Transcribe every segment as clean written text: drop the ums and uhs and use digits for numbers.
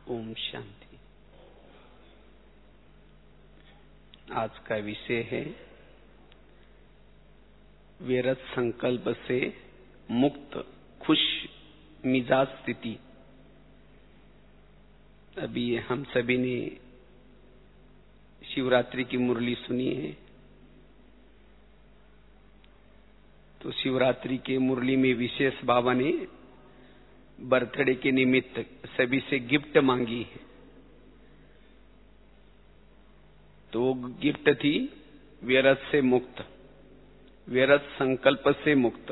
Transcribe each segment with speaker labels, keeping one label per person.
Speaker 1: ओम शांति। आज का विषय है विरत संकल्प से मुक्त खुश मिजाज स्थिति। अभी हम सभी ने शिवरात्रि की मुरली सुनी है, तो शिवरात्रि के मुरली में विशेष बाबा ने बर्थडे के निमित्त सभी से गिफ्ट मांगी है। तो वो गिफ्ट थी विरत से मुक्त, विरत संकल्प से मुक्त।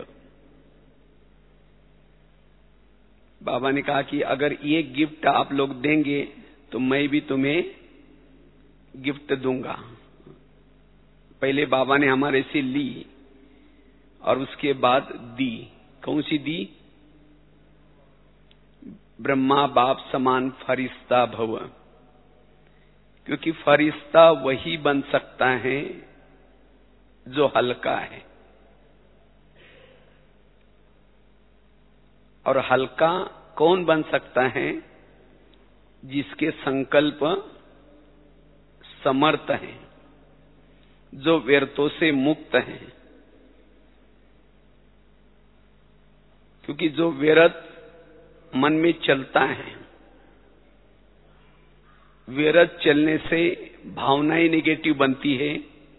Speaker 1: बाबा ने कहा कि अगर ये गिफ्ट आप लोग देंगे तो मैं भी तुम्हें गिफ्ट दूंगा। पहले बाबा ने हमारे से ली और उसके बाद दी। कौन सी दी? ब्रह्मा बाप समान फरिश्ता भव। क्योंकि फरिश्ता वही बन सकता है जो हल्का है, और हल्का कौन बन सकता है? जिसके संकल्प समर्थ हैं, जो व्यर्थों से मुक्त हैं। क्योंकि जो व्यर्थ मन में चलता है, व्यर्थ चलने से भावनाएं नेगेटिव बनती है,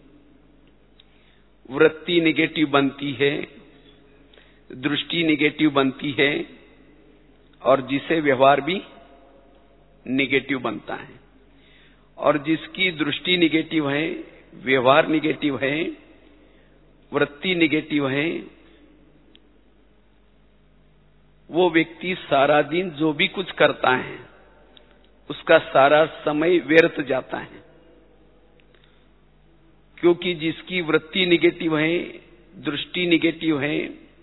Speaker 1: वृत्ति नेगेटिव बनती है, दृष्टि नेगेटिव बनती है, और जिसे व्यवहार भी नेगेटिव बनता है। और जिसकी दृष्टि नेगेटिव है, व्यवहार नेगेटिव है, वृत्ति नेगेटिव है, वो व्यक्ति सारा दिन जो भी कुछ करता है उसका सारा समय व्यर्थ जाता है। क्योंकि जिसकी वृत्ति नेगेटिव है, दृष्टि नेगेटिव है,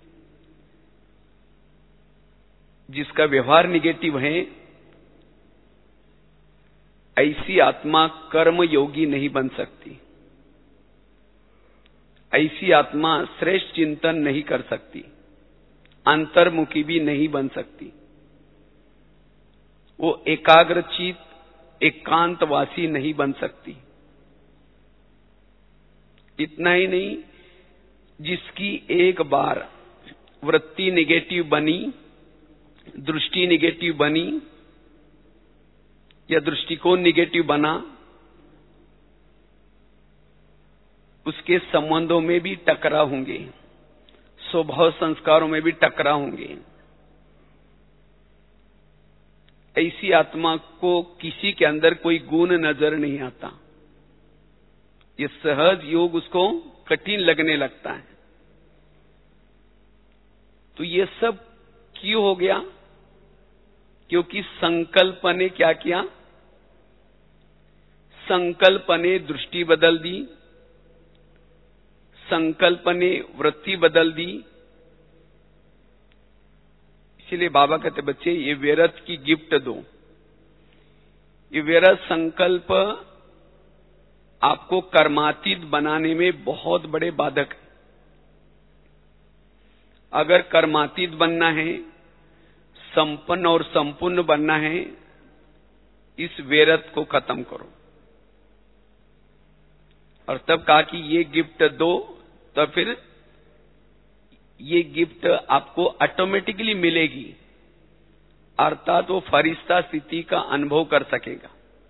Speaker 1: जिसका व्यवहार नेगेटिव है, ऐसी आत्मा कर्म योगी नहीं बन सकती। ऐसी आत्मा श्रेष्ठ चिंतन नहीं कर सकती, अंतर्मुखी भी नहीं बन सकती। वो एकाग्रचित, एकांतवासी नहीं बन सकती। इतना ही नहीं, जिसकी एक बार वृत्ति नेगेटिव बनी, दृष्टि नेगेटिव बनी, या दृष्टिकोण नेगेटिव बना, उसके संबंधों में भी टकराव होंगे, स्वभाव संस्कारों में भी टकराव होंगे। ऐसी आत्मा को किसी के अंदर कोई गुण नजर नहीं आता। ये सहज योग उसको कठिन लगने लगता है। तो ये सब क्यों हो गया? क्योंकि संकल्प ने क्या किया? संकल्प ने दृष्टि बदल दी, संकल्प ने वृत्ति बदल दी। इसलिए बाबा कहते बच्चे ये विरत की गिफ्ट दो। ये विरत संकल्प आपको कर्मातीत बनाने में बहुत बड़े बाधक है। अगर कर्मातीत बनना है, संपन्न और संपूर्ण बनना है, इस विरत को खत्म करो। और तब कहा कि ये गिफ्ट दो, तो फिर ये गिफ्ट आपको ऑटोमेटिकली मिलेगी, अर्थात वो फरिश्ता स्थिति का अनुभव कर सकेगा।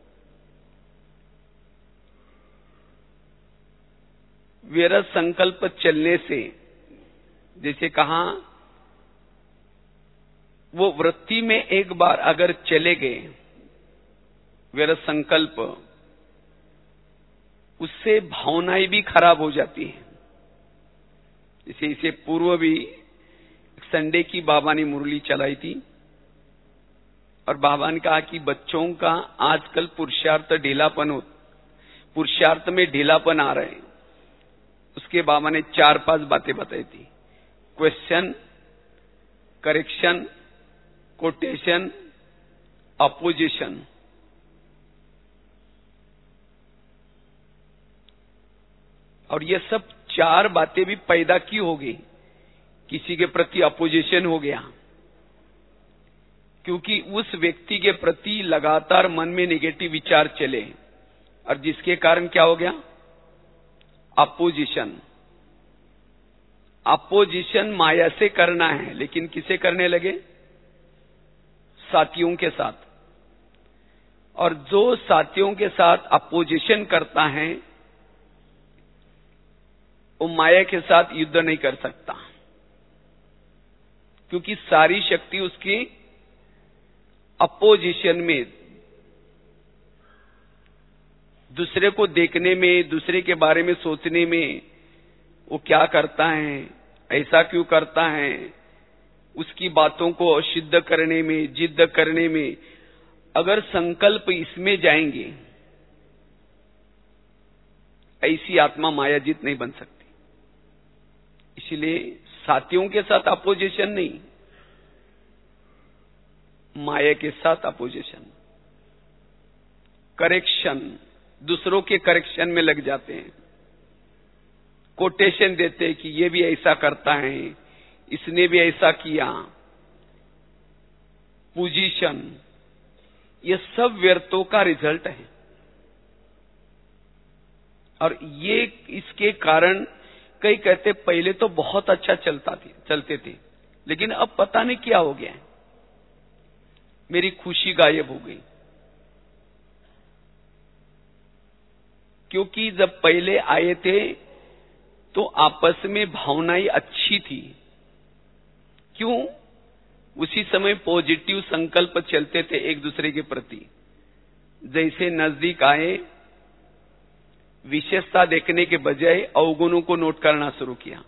Speaker 1: विरत संकल्प चलने से, जैसे कहा, वो वृत्ति में एक बार अगर चले गए विरत संकल्प, उससे भावनाएं भी खराब हो जाती हैं। जैसे इसे पूर्व भी संडे की बाबा ने मुरली चलाई थी, और बाबा ने कहा कि बच्चों का आजकल पुरुषार्थ में ढीलापन आ रहे हैं। उसके बाबा ने 4-5 बातें बताई थी। Question, correction, quotation, opposition. और ये सब 4 बातें भी पैदा की होगी। किसी के प्रति अपोजिशन हो गया, क्योंकि उस व्यक्ति के प्रति लगातार मन में नेगेटिव विचार चले, और जिसके कारण क्या हो गया? अपोजिशन। अपोजिशन माया से करना है, लेकिन किसे करने लगे? साथियों के साथ। और जो साथियों के साथ अपोजिशन करता है वो माया के साथ युद्ध नहीं कर सकता, क्योंकि सारी शक्ति उसकी अपोजिशन में, दूसरे को देखने में, दूसरे के बारे में सोचने में, वो क्या करता है, ऐसा क्यों करता है, उसकी बातों को सिद्ध करने में, जिद्द करने में, अगर संकल्प इसमें जाएंगे, ऐसी आत्मा मायाजित नहीं बन सकती। इसलिए साथियों के साथ अपोजिशन नहीं, माया के साथ अपोजिशन। करेक्शन, दूसरों के करेक्शन में लग जाते हैं, कोटेशन देते हैं कि ये भी ऐसा करता है, इसने भी ऐसा किया। पोजीशन, ये सब व्यर्थों का रिजल्ट है। और ये इसके कारण कई कहते पहले तो बहुत अच्छा चलते थे, लेकिन अब पता नहीं क्या हो गया है, मेरी खुशी गायब हो गई। क्योंकि जब पहले आए थे तो आपस में भावनाएं अच्छी थी। क्यों? उसी समय पॉजिटिव संकल्प चलते थे एक दूसरे के प्रति। जैसे नजदीक आए, विशेषता देखने के बजाय अवगुणों को नोट करना शुरू किया।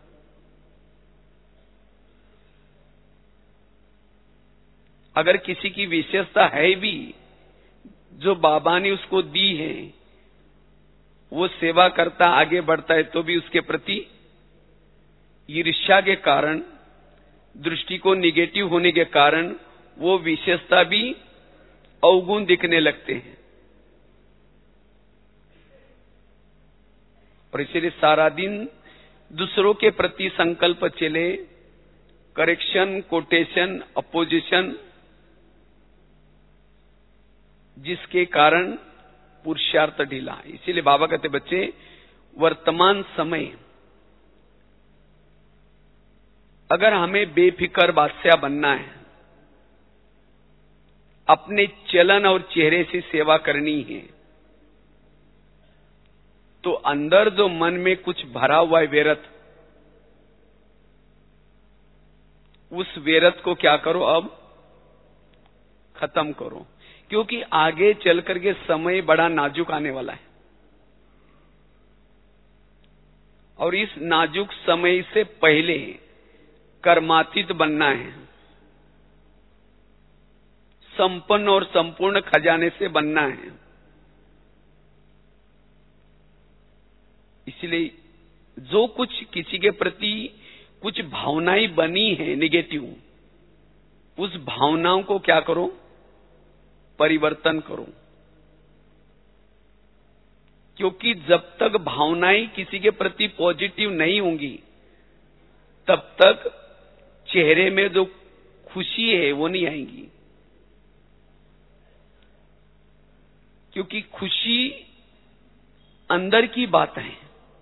Speaker 1: अगर किसी की विशेषता है भी जो बाबा ने उसको दी है, वो सेवा करता, आगे बढ़ता है, तो भी उसके प्रति ईर्ष्या के कारण, दृष्टि को निगेटिव होने के कारण वो विशेषता भी अवगुण दिखने लगते हैं। और इसलिए सारा दिन दूसरों के प्रति संकल्प चले, करेक्शन, कोटेशन, अपोजिशन, जिसके कारण पुरुषार्थ ढीला। इसीलिए बाबा कहते बच्चे, वर्तमान समय अगर हमें बेफिक्र बादशाह बनना है, अपने चलन और चेहरे से सेवा करनी है, तो अंदर जो मन में कुछ भरा हुआ है वेरत, उस वेरत को क्या करो? अब खत्म करो, क्योंकि आगे चल करके समय बड़ा नाजुक आने वाला है। और इस नाजुक समय से पहले कर्मातीत बनना है, संपन्न और संपूर्ण खजाने से बनना है। इसलिए जो कुछ किसी के प्रति कुछ भावनाएं बनी है निगेटिव, उस भावनाओं को क्या करो? परिवर्तन करो। क्योंकि जब तक भावनाएं किसी के प्रति पॉजिटिव नहीं होंगी, तब तक चेहरे में जो खुशी है वो नहीं आएगी। क्योंकि खुशी अंदर की बात है,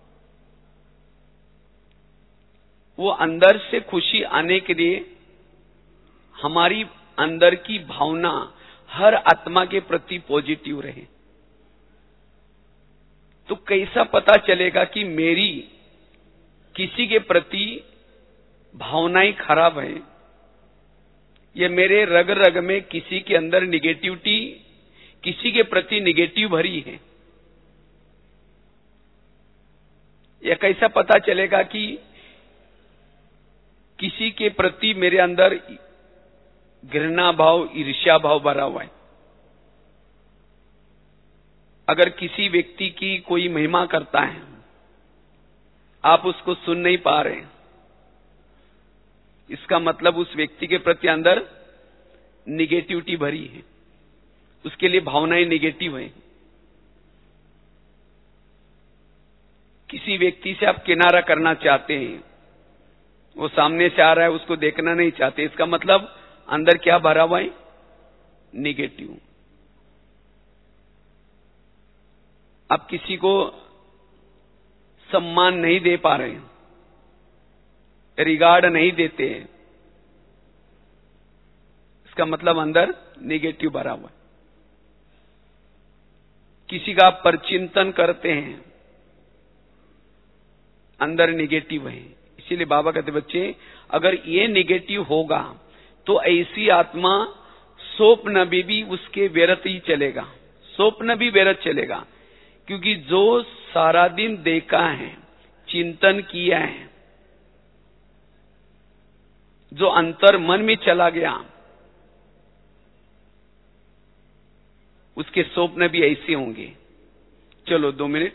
Speaker 1: वो अंदर से खुशी आने के लिए हमारी अंदर की भावना हर आत्मा के प्रति पॉजिटिव रहे। तो कैसा पता चलेगा कि मेरी किसी के प्रति भावनाएं खराब है, ये मेरे रग रग में किसी के अंदर निगेटिविटी, किसी के प्रति निगेटिव भरी है? यह कैसा पता चलेगा कि किसी के प्रति मेरे अंदर घृणा भाव, ईर्ष्या भाव भरा हुआ है? अगर किसी व्यक्ति की कोई महिमा करता है, आप उसको सुन नहीं पा रहे, इसका मतलब उस व्यक्ति के प्रति अंदर निगेटिविटी भरी है, उसके लिए भावनाएं निगेटिव हैं। किसी व्यक्ति से आप किनारा करना चाहते हैं, वो सामने से आ रहा है, उसको देखना नहीं चाहते, इसका मतलब अंदर क्या भरा हुआ है? निगेटिव। आप किसी को सम्मान नहीं दे पा रहे, रिगार्ड नहीं देते, इसका मतलब अंदर निगेटिव भरा हुआ है। किसी का आप परचिंतन करते हैं, अंदर निगेटिव है। इसीलिए बाबा कहते बच्चे, अगर ये निगेटिव होगा तो ऐसी आत्मा स्वप्न में भी उसके व्यर्थ ही चलेगा, स्वप्न भी व्यर्थ चलेगा। क्योंकि जो सारा दिन देखा है, चिंतन किया है, जो अंतर मन में चला गया, उसके स्वप्न भी ऐसे होंगे। चलो 2 मिनट।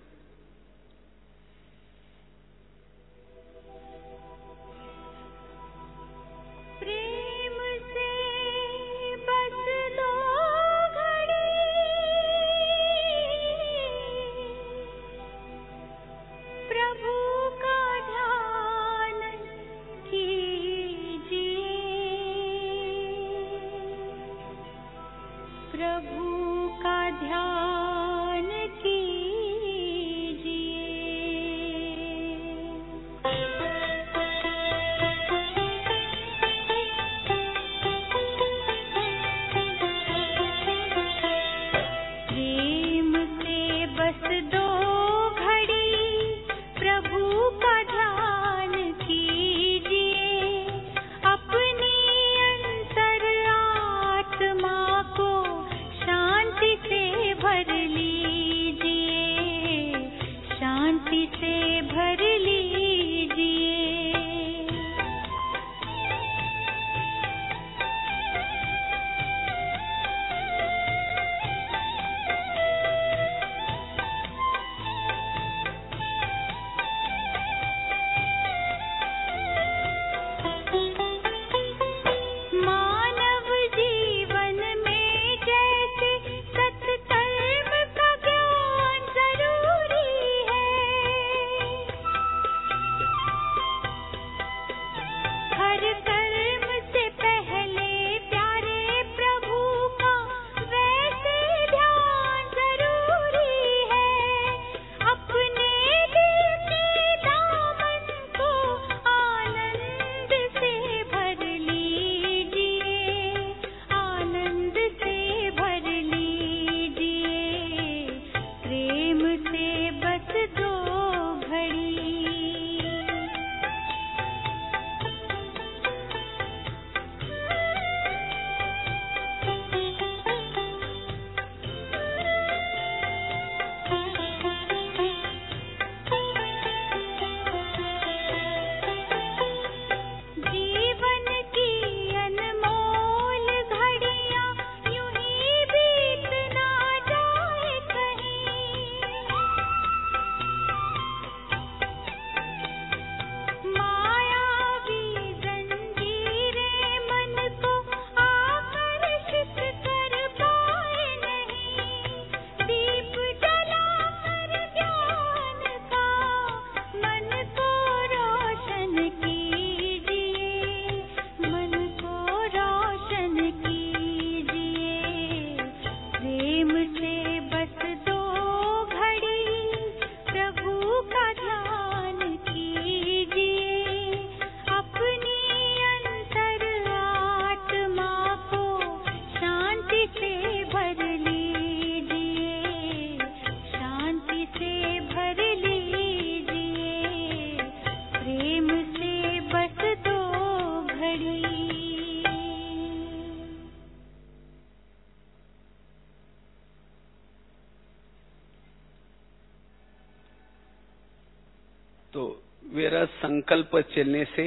Speaker 1: तो मेरा संकल्प चलने से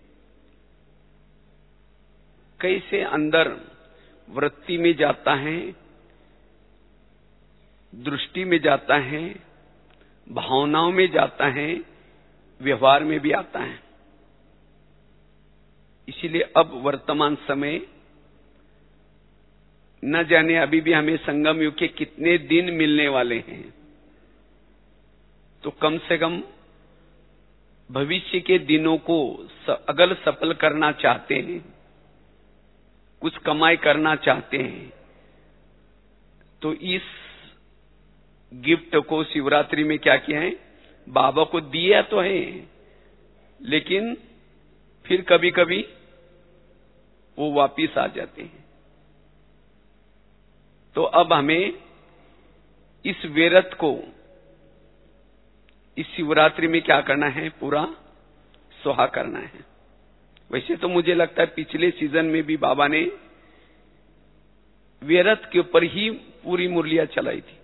Speaker 1: कैसे अंदर वृत्ति में जाता है, दृष्टि में जाता है, भावनाओं में जाता है, व्यवहार में भी आता है। इसीलिए अब वर्तमान समय न जाने अभी भी हमें संगम युग के कितने दिन मिलने वाले हैं, तो कम से कम भविष्य के दिनों को अगर सफल करना चाहते हैं कुछ कमाई करना चाहते हैं तो इस गिफ्ट को शिवरात्रि में क्या किया है, बाबा को दिया तो है, लेकिन फिर कभी कभी वो वापिस आ जाते हैं। तो अब हमें इस व्रत को इस शिवरात्रि में क्या करना है, पूरा सुहा करना है। वैसे तो मुझे लगता है पिछले सीजन में भी बाबा ने व्रत के ऊपर ही पूरी मुरलियां चलाई थी।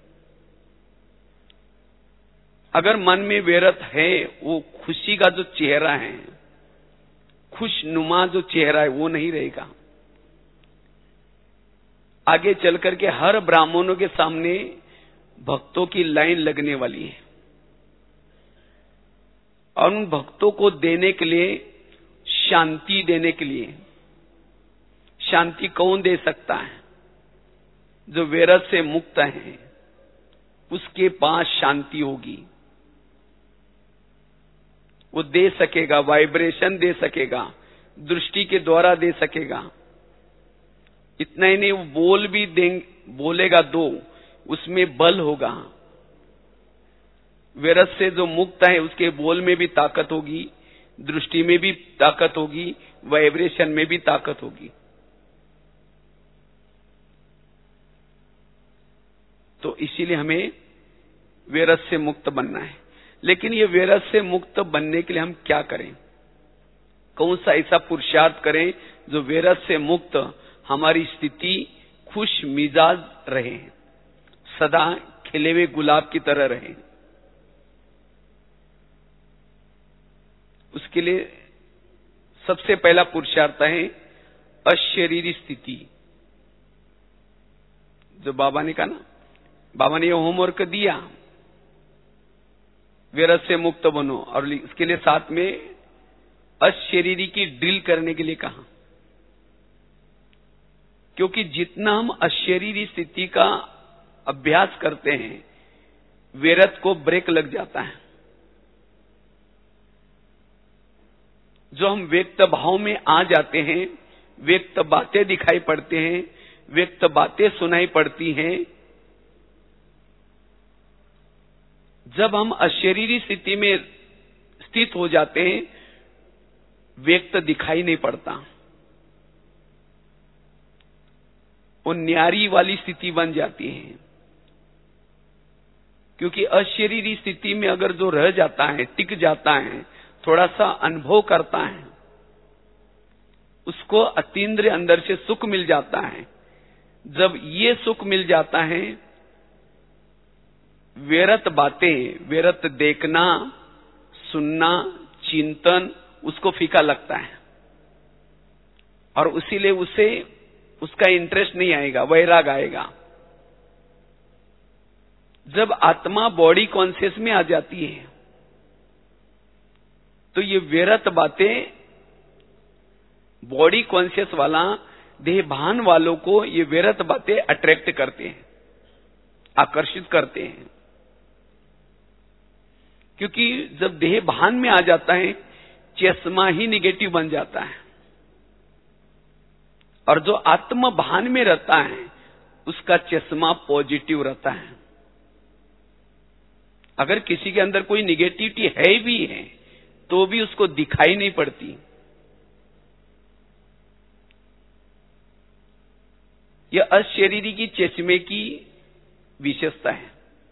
Speaker 1: अगर मन में व्रत है, वो खुशी का जो चेहरा है, खुशनुमा जो चेहरा है, वो नहीं रहेगा। आगे चल करके हर ब्राह्मणों के सामने भक्तों की लाइन लगने वाली है और उन भक्तों को देने के लिए, शांति देने के लिए, शांति कौन दे सकता है, जो व्रत से मुक्त है उसके पास शांति होगी। वो दे सकेगा, वाइब्रेशन दे सकेगा, दृष्टि के द्वारा दे सकेगा। इतना ही नहीं, वो बोल भी बोलेगा दो, उसमें बल होगा। व्रत से जो मुक्त है उसके बोल में भी ताकत होगी, दृष्टि में भी ताकत होगी, वाइब्रेशन में भी ताकत होगी। तो इसीलिए हमें व्रत से मुक्त बनना है। लेकिन ये व्रत से मुक्त बनने के लिए हम क्या करें, कौन सा ऐसा पुरुषार्थ करें जो व्रत से मुक्त हमारी स्थिति खुश मिजाज रहे, सदा खिले हुए गुलाब की तरह रहे। उसके लिए सबसे पहला पुरुषार्थ है अशरीरी स्थिति। जो बाबा ने कहा ना, बाबा ने ये होमवर्क दिया, व्रत से मुक्त बनो, और इसके लिए साथ में अशरीरी की ड्रिल करने के लिए कहा। क्योंकि जितना हम अशरीरी स्थिति का अभ्यास करते हैं, व्रत को ब्रेक लग जाता है। जो हम व्यक्त भाव में आ जाते हैं, व्यक्त बातें दिखाई पड़ते हैं, व्यक्त बातें सुनाई पड़ती हैं, जब हम अशरीरी स्थिति में स्थित हो जाते हैं, व्यक्त दिखाई नहीं पड़ता। वो न्यारी वाली स्थिति बन जाती है। क्योंकि अशरीरी स्थिति में अगर जो रह जाता है, टिक जाता है, थोड़ा सा अनुभव करता है, उसको अतीन्द्रिय अंदर से सुख मिल जाता है। जब ये सुख मिल जाता है, व्यर्थ बातें, व्यर्थ देखना, सुनना, चिंतन, उसको फीका लगता है और उसीलिए उसे उसका इंटरेस्ट नहीं आएगा, वैराग आएगा। जब आत्मा बॉडी कॉन्शियस में आ जाती है तो ये व्यर्थ बातें बॉडी कॉन्शियस वाला, देह भान वालों को ये व्यर्थ बातें अट्रैक्ट करते हैं, आकर्षित करते हैं। क्योंकि जब देह भान में आ जाता है, चश्मा ही निगेटिव बन जाता है, और जो आत्म भान में रहता है उसका चश्मा पॉजिटिव रहता है। अगर किसी के अंदर कोई निगेटिविटी है भी है तो भी उसको दिखाई नहीं पड़ती। यह अशरीरी की चश्मे की विशेषता है।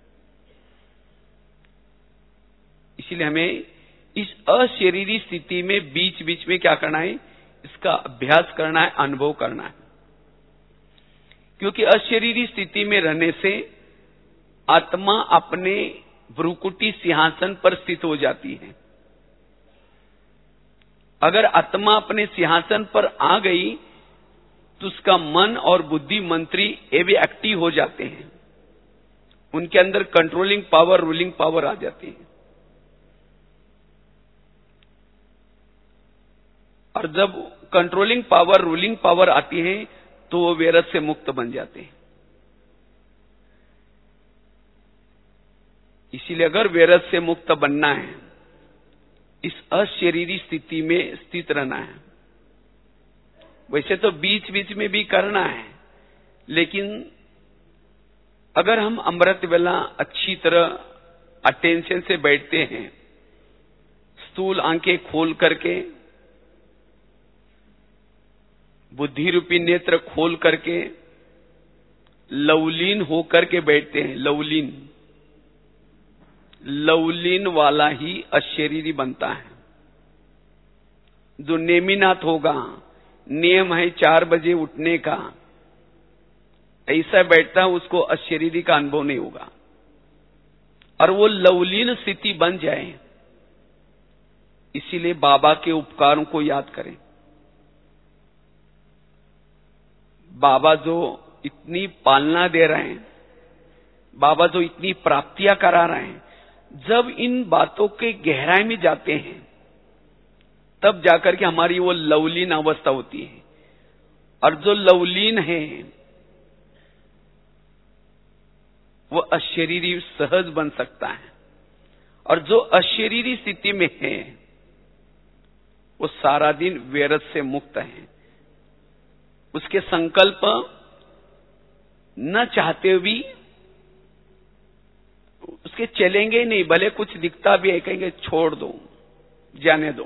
Speaker 1: इसलिए हमें इस अशरीरी स्थिति में बीच बीच में क्या करना है, इसका अभ्यास करना है, अनुभव करना है। क्योंकि अशरीरी स्थिति में रहने से आत्मा अपने भ्रुकुटी सिंहासन पर स्थित हो जाती है। अगर आत्मा अपने सिंहासन पर आ गई तो उसका मन और बुद्धि मंत्री ये भी एक्टिव हो जाते हैं, उनके अंदर कंट्रोलिंग पावर, रूलिंग पावर आ जाती है। और जब कंट्रोलिंग पावर, रूलिंग पावर आती है तो वो व्यर्थ से मुक्त बन जाते हैं। इसीलिए अगर व्यर्थ से मुक्त बनना है, इस अशरीरी स्थिति में स्थित रहना है, वैसे तो बीच बीच में भी करना है, लेकिन अगर हम अमृत वेला अच्छी तरह अटेंशन से बैठते हैं, स्थूल आंखें खोल करके, बुद्धि रूपी नेत्र खोल करके, लवलीन होकर के बैठते हैं, लवलीन वाला ही अशरीरी बनता है। जो नेमिनाथ होगा, नियम है 4 बजे उठने का, ऐसा बैठता है, उसको अशरीरी का अनुभव नहीं होगा। और वो लवलीन स्थिति बन जाए, इसीलिए बाबा के उपकारों को याद करें। बाबा जो इतनी पालना दे रहे हैं, बाबा जो इतनी प्राप्तियां करा रहे हैं, जब इन बातों के गहराई में जाते हैं, तब जाकर के हमारी वो लवलीन अवस्था होती है। और जो लवलीन है वो अशरीरी सहज बन सकता है, और जो अशरीरी स्थिति में है वो सारा दिन व्यर्थ से मुक्त है। उसके संकल्प न चाहते भी उसके चलेंगे नहीं, भले कुछ दिखता भी है, कहेंगे छोड़ दो, जाने दो,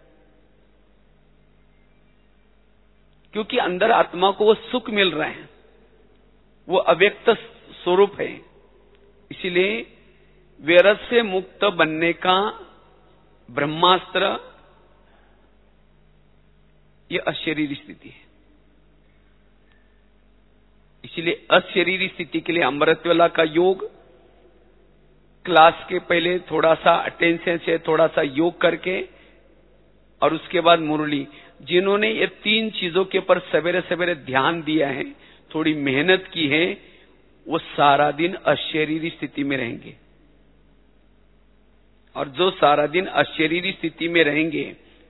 Speaker 1: क्योंकि अंदर आत्मा को वो सुख मिल रहे हैं, वो अव्यक्त स्वरूप है। इसीलिए व्यर्थ से मुक्त बनने का ब्रह्मास्त्र ये अशरीरी स्थिति है। इसलिए अशरीरी स्थिति के लिए अमृतवेला का योग, क्लास के पहले थोड़ा सा अटेंशन से थोड़ा सा योग करके, और उसके बाद मुरली। जिन्होंने ये 3 चीजों के ऊपर सवेरे सवेरे ध्यान दिया है, थोड़ी मेहनत की है, वो सारा दिन अशरीरी स्थिति में रहेंगे। और जो सारा दिन अशरीरी स्थिति में रहेंगे,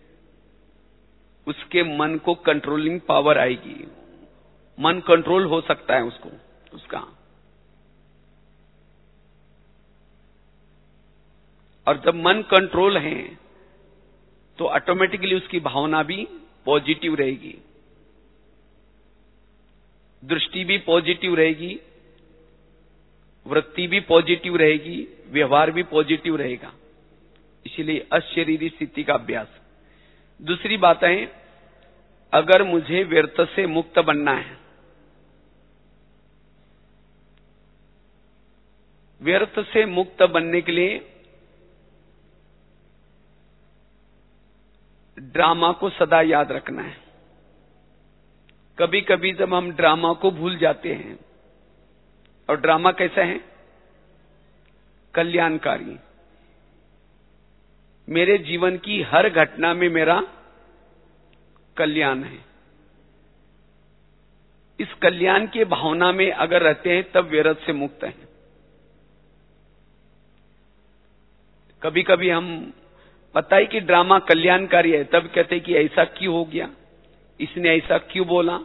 Speaker 1: उसके मन को कंट्रोलिंग पावर आएगी, मन कंट्रोल हो सकता है उसका। और जब मन कंट्रोल है तो ऑटोमेटिकली उसकी भावना भी पॉजिटिव रहेगी, दृष्टि भी पॉजिटिव रहेगी, वृत्ति भी पॉजिटिव रहेगी, व्यवहार भी पॉजिटिव रहेगा। इसलिए अशरीरी स्थिति का अभ्यास। दूसरी बात है, अगर मुझे व्यर्थ से मुक्त बनना है, व्यर्थ से मुक्त बनने के लिए ड्रामा को सदा याद रखना है। कभी कभी जब हम ड्रामा को भूल जाते हैं, और ड्रामा कैसा है? कल्याणकारी। मेरे जीवन की हर घटना में मेरा कल्याण है, इस कल्याण की भावना में अगर रहते हैं तब व्यर्थ से मुक्त हैं। कभी कभी हम पता है कि ड्रामा कल्याणकारी है, तब कहते हैं कि ऐसा क्यों हो गया, इसने ऐसा क्यों बोला।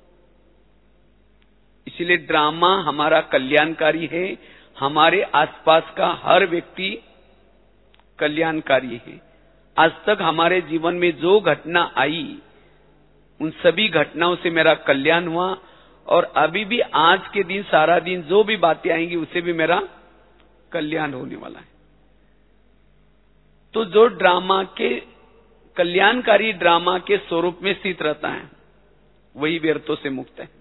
Speaker 1: इसलिए ड्रामा हमारा कल्याणकारी है, हमारे आसपास का हर व्यक्ति कल्याणकारी है। आज तक हमारे जीवन में जो घटना आई, उन सभी घटनाओं से मेरा कल्याण हुआ, और अभी भी आज के दिन सारा दिन जो भी बातें आएंगी उससे भी मेरा कल्याण होने वाला है। तो जो ड्रामा के कल्याणकारी ड्रामा के स्वरूप में स्थित रहता है, वही व्यर्थों से मुक्त है।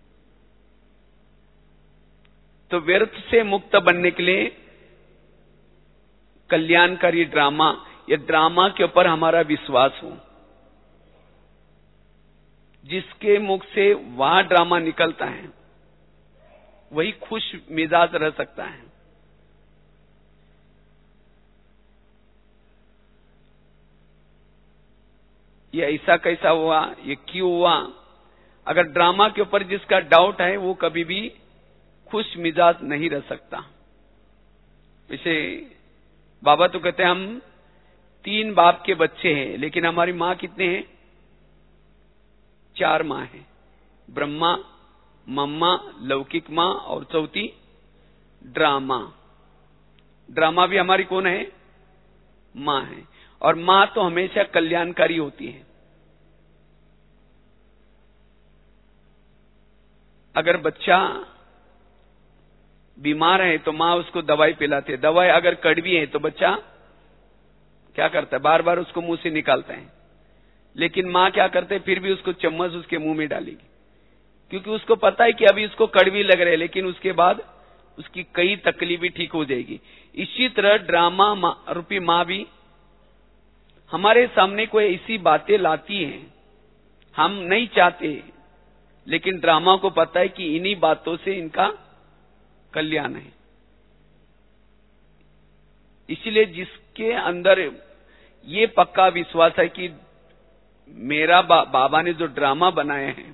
Speaker 1: तो व्यर्थ से मुक्त बनने के लिए कल्याणकारी ड्रामा, या ड्रामा के ऊपर हमारा विश्वास हो, जिसके मुख से वह ड्रामा निकलता है वही खुश मिजाज रह सकता है। ये ऐसा कैसा हुआ, ये क्यों हुआ, अगर ड्रामा के ऊपर जिसका डाउट है वो कभी भी खुश मिजाज नहीं रह सकता। वैसे बाबा तो कहते हैं हम 3 बाप के बच्चे हैं, लेकिन हमारी मां कितने हैं? 4 मां हैं, ब्रह्मा, मम्मा, लौकिक मां, और चौथी ड्रामा। ड्रामा भी हमारी कौन है? मां है। और मां तो हमेशा कल्याणकारी होती है। अगर बच्चा बीमार है तो माँ उसको दवाई पिलाती है, दवाई अगर कड़वी है तो बच्चा क्या करता है, बार बार उसको मुंह से निकालता है। लेकिन माँ क्या करते है, फिर भी उसको चम्मच उसके मुंह में डालेगी, क्योंकि उसको पता है कि अभी उसको कड़वी लग रही है, लेकिन उसके बाद उसकी कई तकलीफें ठीक हो जाएगी। इसी तरह ड्रामा रूपी माँ भी हमारे सामने कोई ऐसी बातें लाती हैं, हम नहीं चाहते, लेकिन ड्रामा को पता है कि इन्हीं बातों से इनका कल्याण है। इसलिए जिसके अंदर ये पक्का विश्वास है कि मेरा बाबा ने जो ड्रामा बनाए हैं,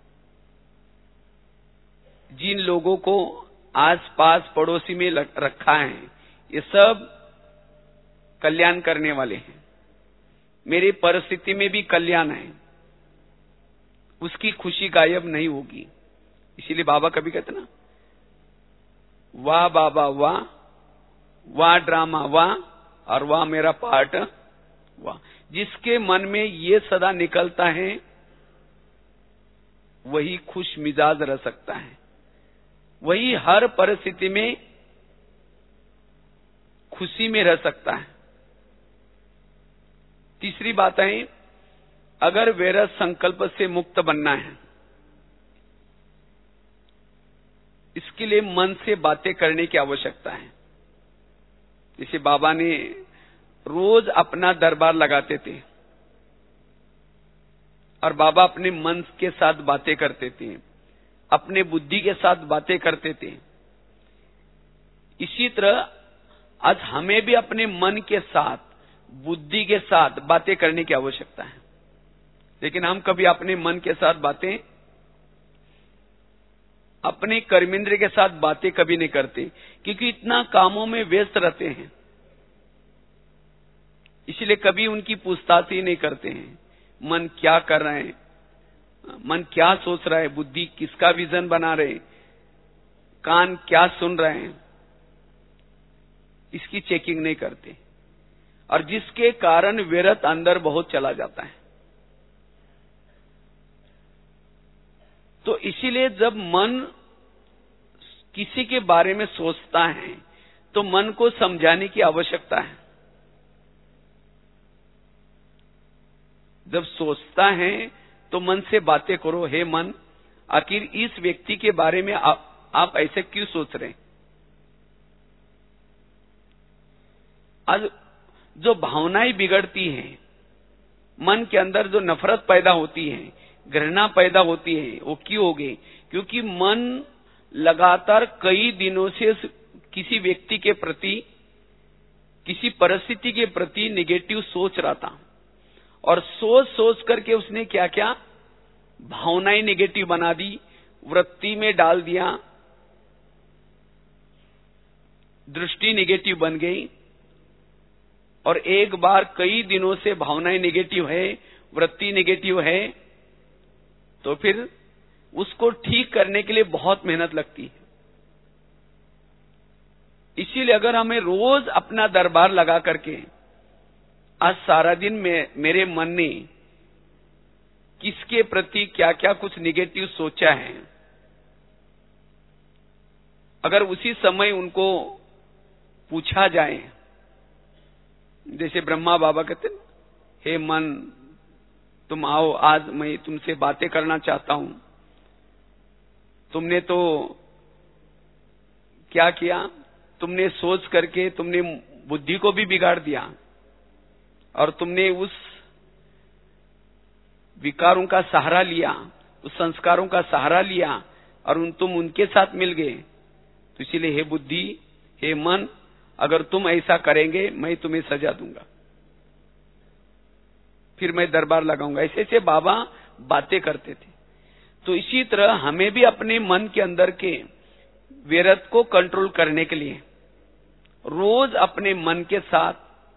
Speaker 1: जिन लोगों को आस पास पड़ोसी में रखा है, ये सब कल्याण करने वाले हैं। मेरी परिस्थिति में भी कल्याण है, उसकी खुशी गायब नहीं होगी। इसीलिए बाबा कभी कहते ना, वाह बाबा वाह, वाह ड्रामा वाह, और वाह मेरा पार्ट वाह। जिसके मन में ये सदा निकलता है वही खुश मिजाज रह सकता है, वही हर परिस्थिति में खुशी में रह सकता है। तीसरी बात है, अगर वैरस संकल्प से मुक्त बनना है, इसके लिए मन से बातें करने की आवश्यकता है। जैसे बाबा ने रोज अपना दरबार लगाते थे और बाबा अपने मन के साथ बातें करते थे, अपने बुद्धि के साथ बातें करते थे। इसी तरह आज हमें भी अपने मन के साथ, बुद्धि के साथ बातें करने की आवश्यकता है। लेकिन हम कभी अपने मन के साथ बातें, अपने कर्मेंद्र के साथ बातें कभी नहीं करते, क्योंकि इतना कामों में व्यस्त रहते हैं, इसलिए कभी उनकी पूछताछ ही नहीं करते हैं। मन क्या कर रहे हैं, मन क्या सोच रहा है, बुद्धि किसका विजन बना रहे, कान क्या सुन रहे हैं, इसकी चेकिंग नहीं करते, और जिसके कारण विरत अंदर बहुत चला जाता है। तो इसीलिए जब मन किसी के बारे में सोचता है तो मन को समझाने की आवश्यकता है। जब सोचता है तो मन से बातें करो, हे मन, आखिर इस व्यक्ति के बारे में आप ऐसे क्यों सोच रहे हैं। आज जो भावनाएं बिगड़ती हैं, मन के अंदर जो नफरत पैदा होती है, घृणा पैदा होती है, वो क्यों हो गई? क्योंकि मन लगातार कई दिनों से किसी व्यक्ति के प्रति, किसी परिस्थिति के प्रति नेगेटिव सोच रहा था, और सोच सोच करके उसने क्या क्या भावनाएं नेगेटिव बना दी, वृत्ति में डाल दिया, दृष्टि नेगेटिव बन गई। और एक बार कई दिनों से भावनाएं नेगेटिव है, वृत्ति नेगेटिव है, तो फिर उसको ठीक करने के लिए बहुत मेहनत लगती है। इसीलिए अगर हमें रोज अपना दरबार लगा करके, आज सारा दिन में मेरे मन ने किसके प्रति क्या क्या कुछ निगेटिव सोचा है, अगर उसी समय उनको पूछा जाए, जैसे ब्रह्मा बाबा कहते, हे मन तुम आओ, आज मैं तुमसे बातें करना चाहता हूं। तुमने तो क्या किया, तुमने सोच करके तुमने बुद्धि को भी बिगाड़ दिया, और तुमने उस विकारों का सहारा लिया, उस संस्कारों का सहारा लिया, और तुम उनके साथ मिल गए। तो इसीलिए हे बुद्धि, हे मन, अगर तुम ऐसा करेंगे मैं तुम्हें सजा दूंगा, फिर मैं दरबार लगाऊंगा। ऐसे ऐसे बाबा बातें करते थे। तो इसी तरह हमें भी अपने मन के अंदर के विरत को कंट्रोल करने के लिए रोज अपने मन के साथ,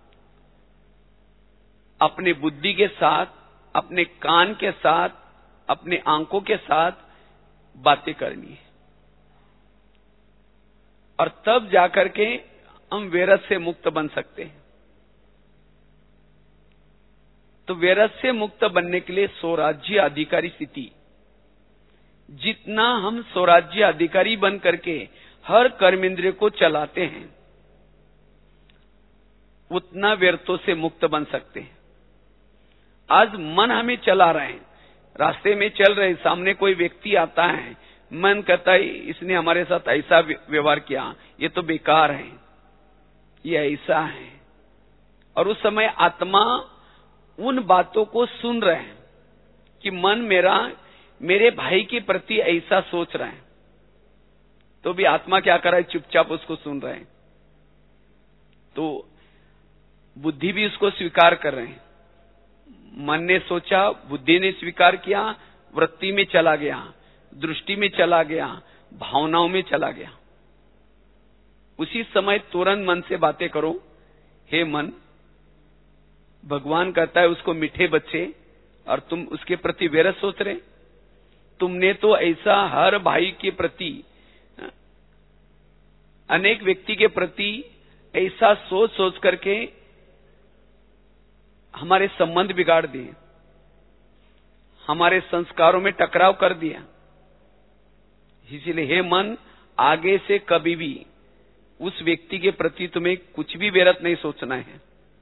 Speaker 1: अपने बुद्धि के साथ, अपने कान के साथ, अपने आंखों के साथ बातें करनी है, और तब जाकर के हम विरत से मुक्त बन सकते हैं। तो विरत से मुक्त बनने के लिए स्वराज्य अधिकारी स्थिति, जितना हम स्वराज्य अधिकारी बन करके हर कर्मेंद्रिय को चलाते हैं, उतना व्यर्थों से मुक्त बन सकते हैं। आज मन हमें चला रहे हैं, रास्ते में चल रहे, सामने कोई व्यक्ति आता है, मन कहता है इसने हमारे साथ ऐसा व्यवहार किया, ये तो बेकार है, ये ऐसा है। और उस समय आत्मा उन बातों को सुन रहे हैं कि मन मेरा मेरे भाई के प्रति ऐसा सोच रहा है, तो भी आत्मा क्या कर रहा है, चुपचाप उसको सुन रहे हैं। तो बुद्धि भी उसको स्वीकार कर रहे हैं। मन ने सोचा, बुद्धि ने स्वीकार किया, वृत्ति में चला गया, दृष्टि में चला गया, भावनाओं में चला गया। उसी समय तुरंत मन से बातें करो, हे मन, भगवान कहता है उसको मीठे बच्चे, और तुम उसके प्रति वैर सोच रहे। तुमने तो ऐसा हर भाई के प्रति, अनेक व्यक्ति के प्रति ऐसा सोच सोच करके हमारे संबंध बिगाड़ दिए, हमारे संस्कारों में टकराव कर दिया। इसीलिए हे मन, आगे से कभी भी उस व्यक्ति के प्रति तुम्हें कुछ भी व्यर्थ नहीं सोचना है,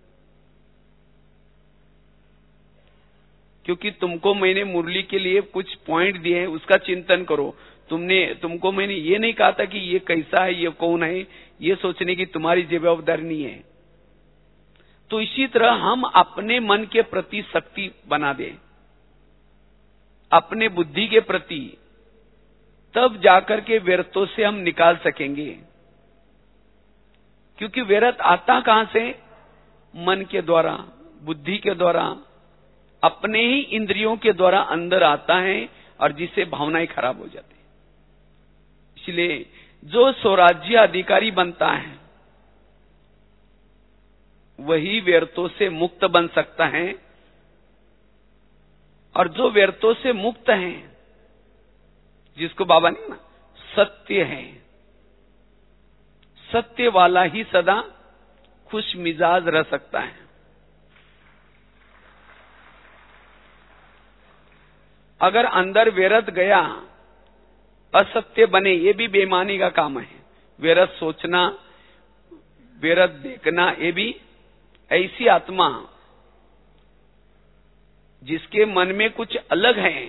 Speaker 1: क्योंकि तुमको मैंने मुरली के लिए कुछ पॉइंट दिए हैं, उसका चिंतन करो। तुमको मैंने ये नहीं कहा था कि ये कैसा है, ये कौन है, ये सोचने की तुम्हारी जवाबदारी नहीं है। तो इसी तरह हम अपने मन के प्रति शक्ति बना दें, अपने बुद्धि के प्रति, तब जाकर के व्यर्थों से हम निकाल सकेंगे। क्योंकि व्यर्थ आता कहां से? मन के द्वारा, बुद्धि के द्वारा, अपने ही इंद्रियों के द्वारा अंदर आता है, और जिससे भावनाएं खराब हो जाती है। इसलिए जो स्वराज्य अधिकारी बनता है वही व्यर्थों से मुक्त बन सकता है, और जो व्यर्थों से मुक्त है, जिसको बाबा ने ना सत्य है, सत्य वाला ही सदा खुश मिजाज रह सकता है। अगर अंदर व्यर्थ गया, असत्य बने, ये भी बेईमानी का काम है। व्यर्थ सोचना, व्यर्थ देखना, ये भी ऐसी आत्मा जिसके मन में कुछ अलग है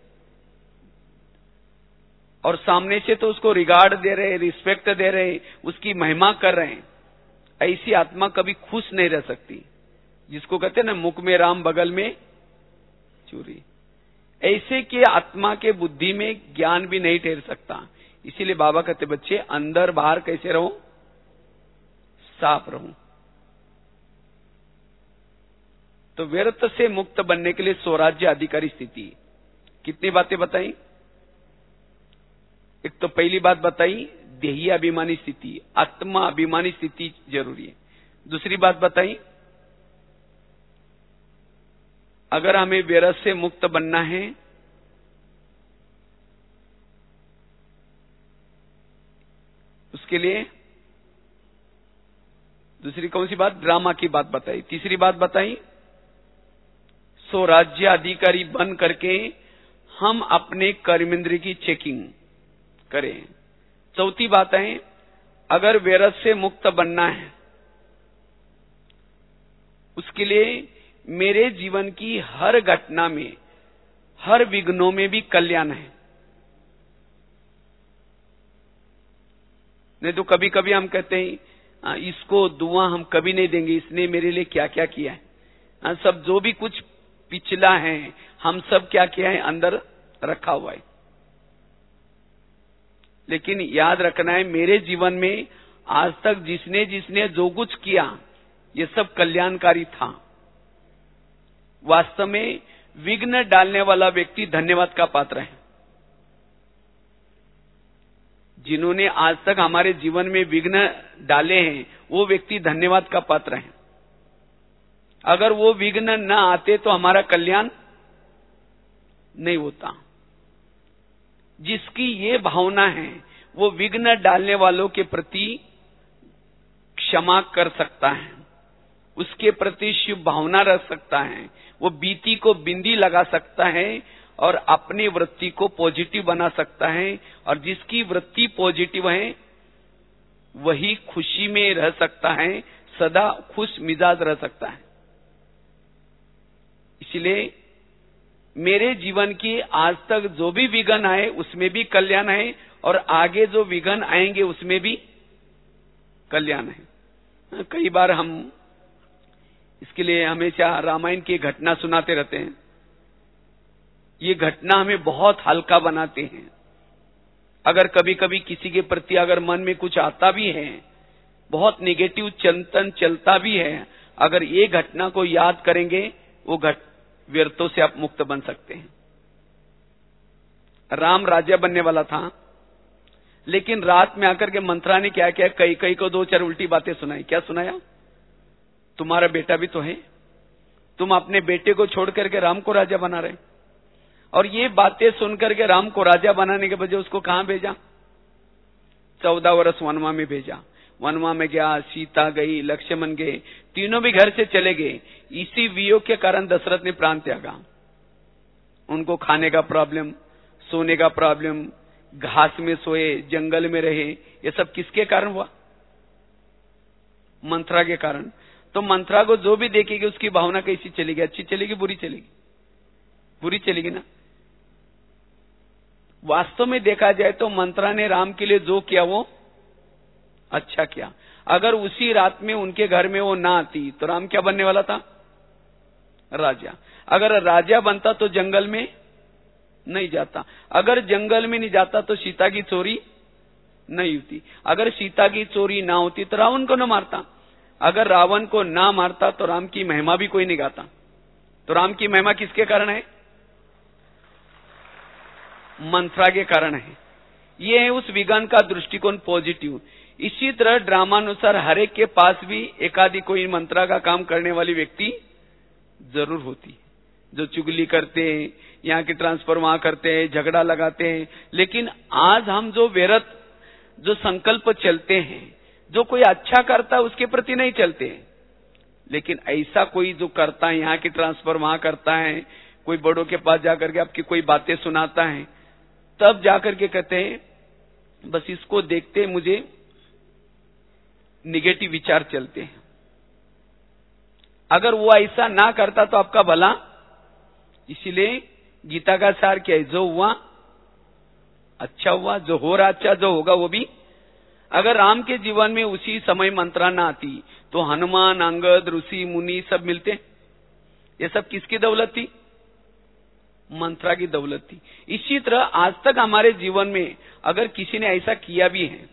Speaker 1: और सामने से तो उसको रिगार्ड दे रहे, रिस्पेक्ट दे रहे, उसकी महिमा कर रहे हैं, ऐसी आत्मा कभी खुश नहीं रह सकती। जिसको कहते हैं ना, मुख में राम बगल में चूरी, ऐसे की आत्मा के बुद्धि में ज्ञान भी नहीं ठहर सकता। इसीलिए बाबा कहते, बच्चे अंदर बाहर कैसे रहो? साफ रहो। तो व्यर्थ से मुक्त बनने के लिए स्वराज्य अधिकारी स्थिति, कितनी बातें बताई? एक तो पहली बात बताई, देही अभिमानी स्थिति, आत्मा अभिमानी स्थिति जरूरी है। दूसरी बात बताई, अगर हमें व्यर्थ से मुक्त बनना है, उसके लिए दूसरी कौन सी बात? ड्रामा की बात बताई। तीसरी बात बताई, स्वराज्य अधिकारी बन करके हम अपने कर्मेंद्रिय की चेकिंग करें। चौथी बात है, अगर व्यर्थ से मुक्त बनना है, उसके लिए मेरे जीवन की हर घटना में, हर विघ्नों में भी कल्याण है। नहीं तो कभी कभी हम कहते हैं इसको दुआ हम कभी नहीं देंगे, इसने मेरे लिए क्या क्या किया है। सब जो भी कुछ पिछला है, हम सब क्या किया है अंदर रखा हुआ है। लेकिन याद रखना है, मेरे जीवन में आज तक जिसने जिसने जो कुछ किया, ये सब कल्याणकारी था। वास्तव में विघ्न डालने वाला व्यक्ति धन्यवाद का पात्र है। जिन्होंने आज तक हमारे जीवन में विघ्न डाले हैं, वो व्यक्ति धन्यवाद का पात्र है। अगर वो विघ्न न आते तो हमारा कल्याण नहीं होता। जिसकी ये भावना है, वो विघ्न डालने वालों के प्रति क्षमा कर सकता है, उसके प्रति शुभ भावना रख सकता है, वो बीती को बिंदी लगा सकता है, और अपनी वृत्ति को पॉजिटिव बना सकता है, और जिसकी वृत्ति पॉजिटिव है वही खुशी में रह सकता है, सदा खुश मिजाज रह सकता है। इसलिए मेरे जीवन की आज तक जो भी विघ्न आए उसमें भी कल्याण है, और आगे जो विघ्न आएंगे उसमें भी कल्याण है। कई बार हम इसके लिए हमेशा रामायण की घटना सुनाते रहते हैं। ये घटना हमें बहुत हल्का बनाते हैं। अगर कभी कभी किसी के प्रति अगर मन में कुछ आता भी है, बहुत नेगेटिव चिंतन चलता भी है, अगर ये घटना को याद करेंगे वो व्यर्थों से आप मुक्त बन सकते हैं। राम राजा बनने वाला था, लेकिन रात में आकर के मंत्रा ने क्या किया, कई कई को 2-4 उल्टी बातें सुनाई। क्या सुनाया? तुम्हारा बेटा भी तो है, तुम अपने बेटे को छोड़ करके राम को राजा बना रहे। और ये बातें सुनकर के राम को राजा बनाने के बजाय उसको कहां भेजा? 14 वर्ष वनवा में भेजा। वनवा में गया, सीता गई, लक्ष्मण गए, तीनों भी घर से चले गए। इसी वियोग के कारण दशरथ ने प्राण त्यागा। उनको खाने का प्रॉब्लम, सोने का प्रॉब्लम, घास में सोए, जंगल में रहे, ये सब किसके कारण हुआ? मंत्रा के कारण। तो मंत्रा को जो भी देखेगी उसकी भावना कैसी चलेगी? अच्छी चलेगी, बुरी चलेगी? बुरी चलेगी ना। वास्तव में देखा जाए तो मंत्रा ने राम के लिए जो किया वो अच्छा किया। अगर उसी रात में उनके घर में वो ना आती तो राम क्या बनने वाला था? राजा। अगर राजा बनता तो जंगल में नहीं जाता, अगर जंगल में नहीं जाता तो सीता की चोरी नहीं होती, अगर सीता की चोरी ना होती तो रावण को न मारता, अगर रावण को ना मारता तो राम की महिमा भी कोई नहीं गाता। तो राम की महिमा किसके कारण है? मंत्रा के कारण है। ये है उस विज्ञान का दृष्टिकोण पॉजिटिव। इसी तरह ड्रामानुसार हर एक के पास भी एकाधी कोई मंत्रा का काम करने वाली व्यक्ति जरूर होती है, जो चुगली करते हैं, यहाँ के ट्रांसफर वहां करते हैं, झगड़ा लगाते हैं। लेकिन आज हम जो व्यर्थ जो संकल्प चलते हैं, जो कोई अच्छा करता है उसके प्रति नहीं चलते हैं, लेकिन ऐसा कोई जो करता है, यहाँ की ट्रांसफर वहां करता है, कोई बड़ों के पास जाकर के आपकी कोई बातें सुनाता है, तब जाकर के कहते हैं बस इसको देखते मुझे निगेटिव विचार चलते हैं। अगर वो ऐसा ना करता तो आपका भला। इसीलिए गीता का सार क्या है? जो हुआ अच्छा हुआ, जो हो रहा अच्छा, जो होगा वो भी। अगर राम के जीवन में उसी समय मंत्रा ना आती तो हनुमान, अंगद, ऋषि मुनि सब मिलते। ये सब किसकी दौलत थी? मंत्रा की दौलत थी। इसी तरह आज तक हमारे जीवन में अगर किसी ने ऐसा किया भी है,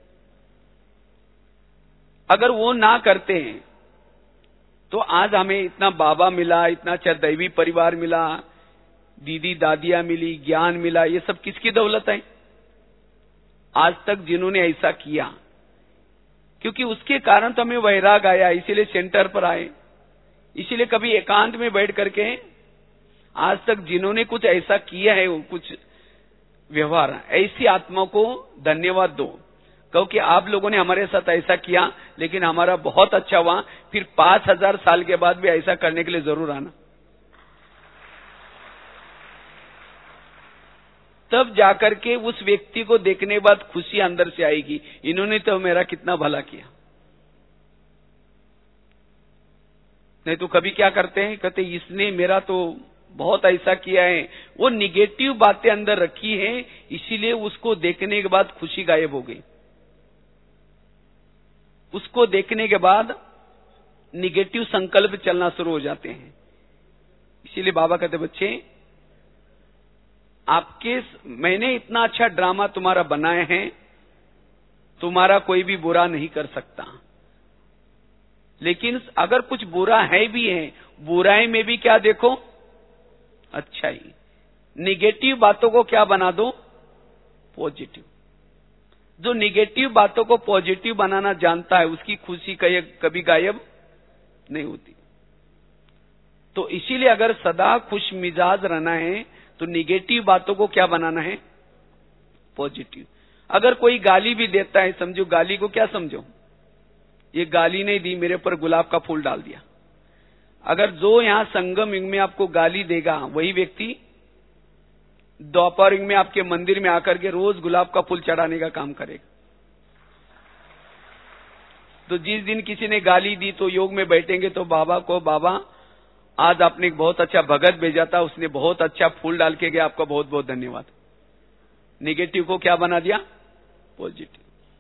Speaker 1: अगर वो ना करते हैं तो आज हमें इतना बाबा मिला, इतना अच्छा दैवी परिवार मिला, दीदी दादियां मिली, ज्ञान मिला, ये सब किसकी दौलत है? आज तक जिन्होंने ऐसा किया, क्योंकि उसके कारण तो हमें वैराग आया, इसीलिए सेंटर पर आए, इसीलिए कभी एकांत में बैठ करके आज तक जिन्होंने कुछ ऐसा किया है, वो कुछ व्यवहार, ऐसी आत्मा को धन्यवाद दो, क्योंकि आप लोगों ने हमारे साथ ऐसा किया, लेकिन हमारा बहुत अच्छा हुआ। फिर 5000 साल के बाद भी ऐसा करने के लिए जरूर आना, तब जाकर के उस व्यक्ति को देखने के बाद खुशी अंदर से आएगी, इन्होंने तो मेरा कितना भला किया। नहीं तो कभी क्या करते हैं, कहते इसने मेरा तो बहुत ऐसा किया है, वो निगेटिव बातें अंदर रखी है, इसीलिए उसको देखने के बाद खुशी गायब हो गई। उसको देखने के बाद निगेटिव संकल्प चलना शुरू हो जाते हैं। इसीलिए बाबा कहते बच्चे, मैंने इतना अच्छा ड्रामा तुम्हारा बनाए हैं, तुम्हारा कोई भी बुरा नहीं कर सकता, लेकिन अगर कुछ बुरा है भी है, बुराई में भी क्या देखो? अच्छाई। निगेटिव बातों को क्या बना दो? पॉजिटिव। जो निगेटिव बातों को पॉजिटिव बनाना जानता है, उसकी खुशी कभी गायब नहीं होती। तो इसीलिए अगर सदा खुश मिजाज रहना है तो निगेटिव बातों को क्या बनाना है? पॉजिटिव। अगर कोई गाली भी देता है, समझो गाली को क्या समझो? ये गाली नहीं दी, मेरे ऊपर गुलाब का फूल डाल दिया। अगर जो यहां संगम युग में आपको गाली देगा, वही व्यक्ति दोपहर में आपके मंदिर में आकर के रोज गुलाब का फूल चढ़ाने का काम करेगा। तो जिस दिन किसी ने गाली दी तो योग में बैठेंगे तो बाबा को, बाबा आज आपने एक बहुत अच्छा भगत भेजा था, उसने बहुत अच्छा फूल डाल के गया, आपका बहुत बहुत धन्यवाद। नेगेटिव को क्या बना दिया? पॉजिटिव।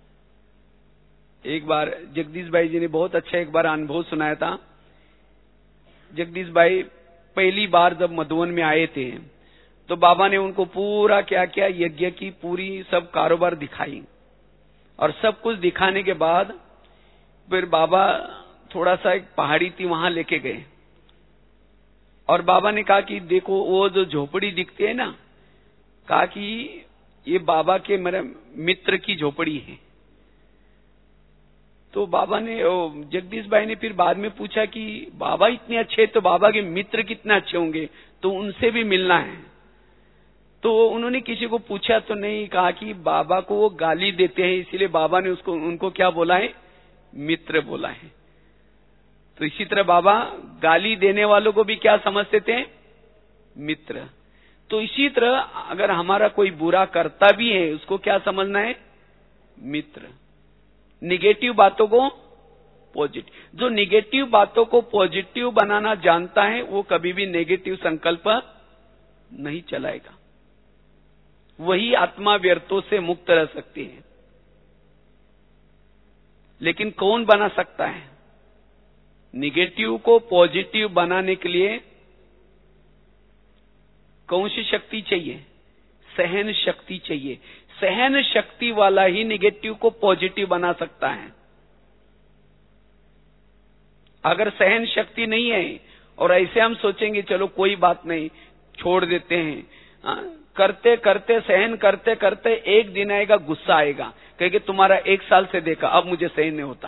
Speaker 1: एक बार जगदीश भाई जी ने बहुत अच्छा एक बार अनुभव सुनाया था। जगदीश भाई पहली बार जब मधुबन में आए थे तो बाबा ने उनको पूरा क्या क्या यज्ञ की पूरी सब कारोबार दिखाई, और सब कुछ दिखाने के बाद फिर बाबा थोड़ा सा एक पहाड़ी थी वहां लेके गए, और बाबा ने कहा कि देखो वो जो झोपड़ी दिखती है ना, कहा कि ये बाबा के मेरे मित्र की झोपड़ी है। तो बाबा ने, जगदीश भाई ने फिर बाद में पूछा कि बाबा इतने अच्छे तो बाबा के मित्र कितने अच्छे होंगे, तो उनसे भी मिलना है। तो उन्होंने किसी को पूछा तो नहीं, कहा कि बाबा को वो गाली देते हैं इसीलिए बाबा ने उनको क्या बोला है? मित्र बोला है। तो इसी तरह बाबा गाली देने वालों को भी क्या समझते थे? मित्र। तो इसी तरह अगर हमारा कोई बुरा करता भी है उसको क्या समझना है? मित्र। निगेटिव बातों को पॉजिटिव। जो निगेटिव बातों को पॉजिटिव बनाना जानता है वो कभी भी नेगेटिव संकल्प नहीं चलाएगा, वही आत्मा व्यर्थों से मुक्त रह सकती है। लेकिन कौन बना सकता है? निगेटिव को पॉजिटिव बनाने के लिए कौन सी शक्ति चाहिए? सहन शक्ति चाहिए। सहन शक्ति वाला ही निगेटिव को पॉजिटिव बना सकता है। अगर सहन शक्ति नहीं है और ऐसे हम सोचेंगे चलो कोई बात नहीं छोड़ देते हैं, करते करते सहन करते करते एक दिन आएगा गुस्सा आएगा, कहेंगे तुम्हारा 1 साल से देखा अब मुझे सहन नहीं होता।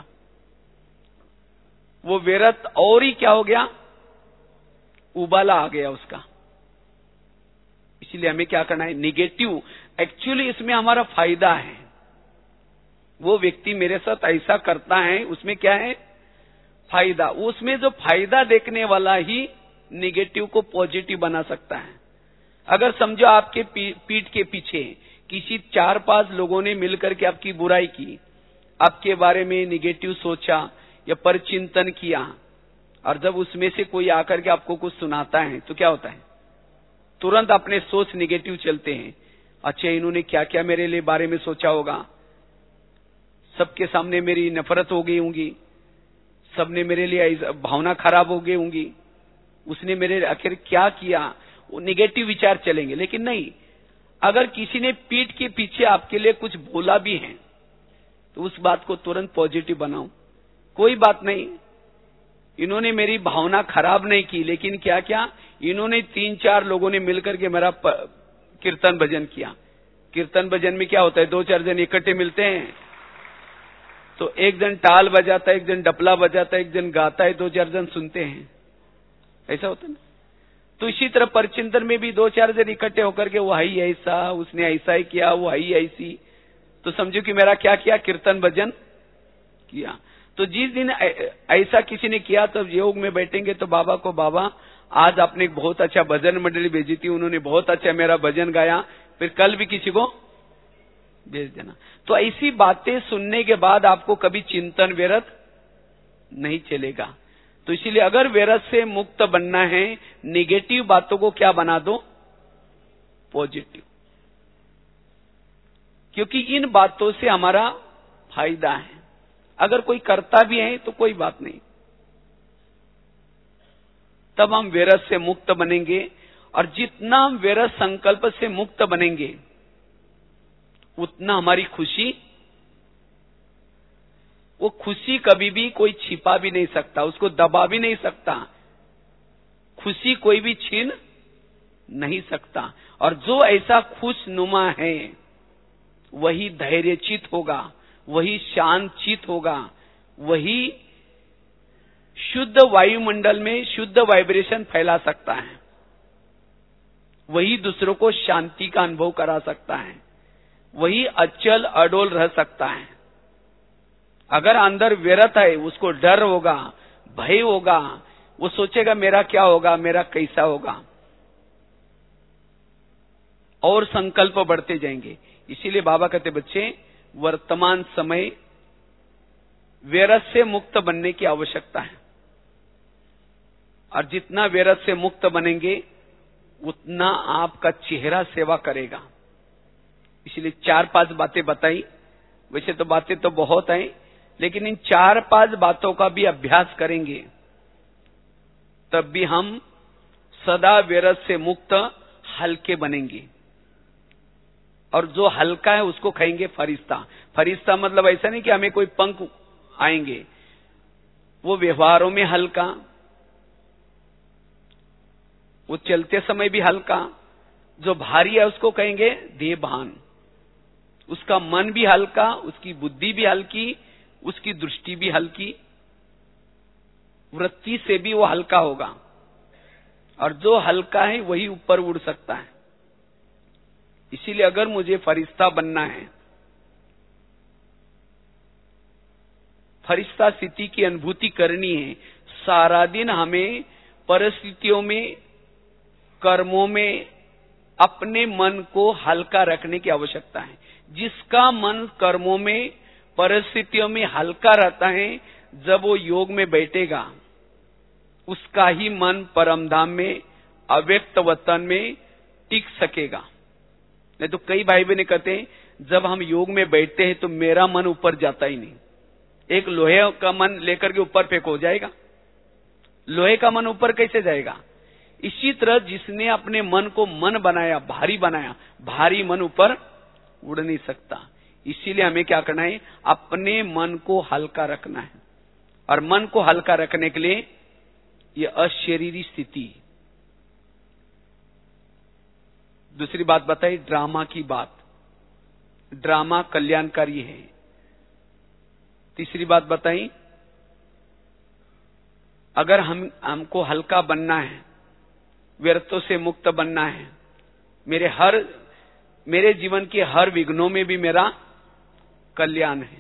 Speaker 1: वो विरत और ही क्या हो गया? उबाला आ गया उसका। इसलिए हमें क्या करना है? निगेटिव एक्चुअली इसमें हमारा फायदा है। वो व्यक्ति मेरे साथ ऐसा करता है उसमें क्या है? फायदा। उसमें जो फायदा देखने वाला ही निगेटिव को पॉजिटिव बना सकता है। अगर समझो आपके पीठ के पीछे किसी 4-5 लोगों ने मिलकर के आपकी बुराई की, आपके बारे में निगेटिव सोचा या परचिंतन किया, और जब उसमें से कोई आकर के आपको कुछ सुनाता है तो क्या होता है? तुरंत अपने सोच निगेटिव चलते हैं। अच्छा इन्होंने क्या क्या मेरे लिए बारे में सोचा होगा, सबके सामने मेरी नफरत हो गई होंगी, सबने मेरे लिए भावना खराब हो गई होंगी, उसने मेरे आखिर क्या किया, वो निगेटिव विचार चलेंगे। लेकिन नहीं, अगर किसी ने पीठ के पीछे आपके लिए कुछ बोला भी है तो उस बात को तुरंत पॉजिटिव बनाओ। कोई बात नहीं, इन्होंने मेरी भावना खराब नहीं की, लेकिन क्या क्या इन्होंने 3-4 लोगों ने मिलकर के मेरा कीर्तन भजन किया। कीर्तन भजन में क्या होता है? 2-4 जन इकट्ठे मिलते हैं तो एक जन टाल बजाता है, एक जन डपला बजाता है, एक जन गाता है, 2-4 जन सुनते हैं। ऐसा होता है ना? तो इसी तरह परचिंतन में भी 2-4 जन इकट्ठे होकर के वो ही ऐसा, उसने ऐसा ही किया, वो ही ऐसी, तो समझो कि मेरा क्या किया? कीर्तन भजन किया। तो जिस दिन ऐसा किसी ने किया तो योग में बैठेंगे तो बाबा को, बाबा आज आपने एक बहुत अच्छा भजन मंडली भेजी थी, उन्होंने बहुत अच्छा मेरा भजन गाया, फिर कल भी किसी को भेज देना। तो ऐसी बातें सुनने के बाद आपको कभी चिंतन व्यर्थ नहीं चलेगा। तो इसीलिए अगर व्यर्थ से मुक्त बनना है, निगेटिव बातों को क्या बना दो? पॉजिटिव। क्योंकि इन बातों से हमारा फायदा है। अगर कोई करता भी है तो कोई बात नहीं, तब हम व्यर्थ से मुक्त बनेंगे। और जितना हम व्यर्थ संकल्प से मुक्त बनेंगे उतना हमारी खुशी, वो खुशी कभी भी कोई छिपा भी नहीं सकता, उसको दबा भी नहीं सकता, खुशी कोई भी छीन नहीं सकता। और जो ऐसा खुशनुमा है वही धैर्यचित होगा, वही शांतचित होगा, वही शुद्ध वायुमंडल में शुद्ध वाइब्रेशन फैला सकता है, वही दूसरों को शांति का अनुभव करा सकता है, वही अचल अडोल रह सकता है। अगर अंदर व्यर्थ है, उसको डर होगा, भय होगा, वो सोचेगा मेरा क्या होगा, मेरा कैसा होगा। और संकल्प बढ़ते जाएंगे। इसीलिए बाबा कहते बच्चे, वर्तमान समय व्यर्थ से मुक्त बनने की आवश्यकता है, और जितना व्यर्थ से मुक्त बनेंगे उतना आपका चेहरा सेवा करेगा। इसलिए 4-5 बातें बताई। वैसे तो बातें तो बहुत हैं, लेकिन इन 4-5 बातों का भी अभ्यास करेंगे तब भी हम सदा व्यर्थ से मुक्त हल्के बनेंगे। और जो हल्का है उसको कहेंगे फरिश्ता। फरिश्ता मतलब ऐसा नहीं कि हमें कोई पंख आएंगे, वो व्यवहारों में हल्का, वो चलते समय भी हल्का। जो भारी है उसको कहेंगे देहभान। उसका मन भी हल्का, उसकी बुद्धि भी हल्की, उसकी दृष्टि भी हल्की, वृत्ति से भी वो हल्का होगा। और जो हल्का है वही ऊपर उड़ सकता है। इसीलिए अगर मुझे फरिश्ता बनना है, फरिश्ता स्थिति की अनुभूति करनी है, सारा दिन हमें परिस्थितियों में, कर्मों में अपने मन को हल्का रखने की आवश्यकता है। जिसका मन कर्मों में, परिस्थितियों में हल्का रहता है, जब वो योग में बैठेगा उसका ही मन परमधाम में, अव्यक्त वतन में टिक सकेगा। नहीं तो कई भाई बहन कहते हैं जब हम योग में बैठते हैं तो मेरा मन ऊपर जाता ही नहीं। एक लोहे का मन लेकर के ऊपर फेंक हो जाएगा, लोहे का मन ऊपर कैसे जाएगा? इसी तरह जिसने अपने मन को मन बनाया, भारी बनाया, भारी मन ऊपर उड़ नहीं सकता। इसीलिए हमें क्या करना है? अपने मन को हल्का रखना है। और मन को हल्का रखने के लिए ये अशरीरी स्थिति। दूसरी बात बताई ड्रामा की बात, ड्रामा कल्याणकारी है। तीसरी बात बताई, अगर हमको हल्का बनना है, व्यर्थों से मुक्त बनना है, मेरे जीवन के हर विघ्नों में भी मेरा कल्याण है,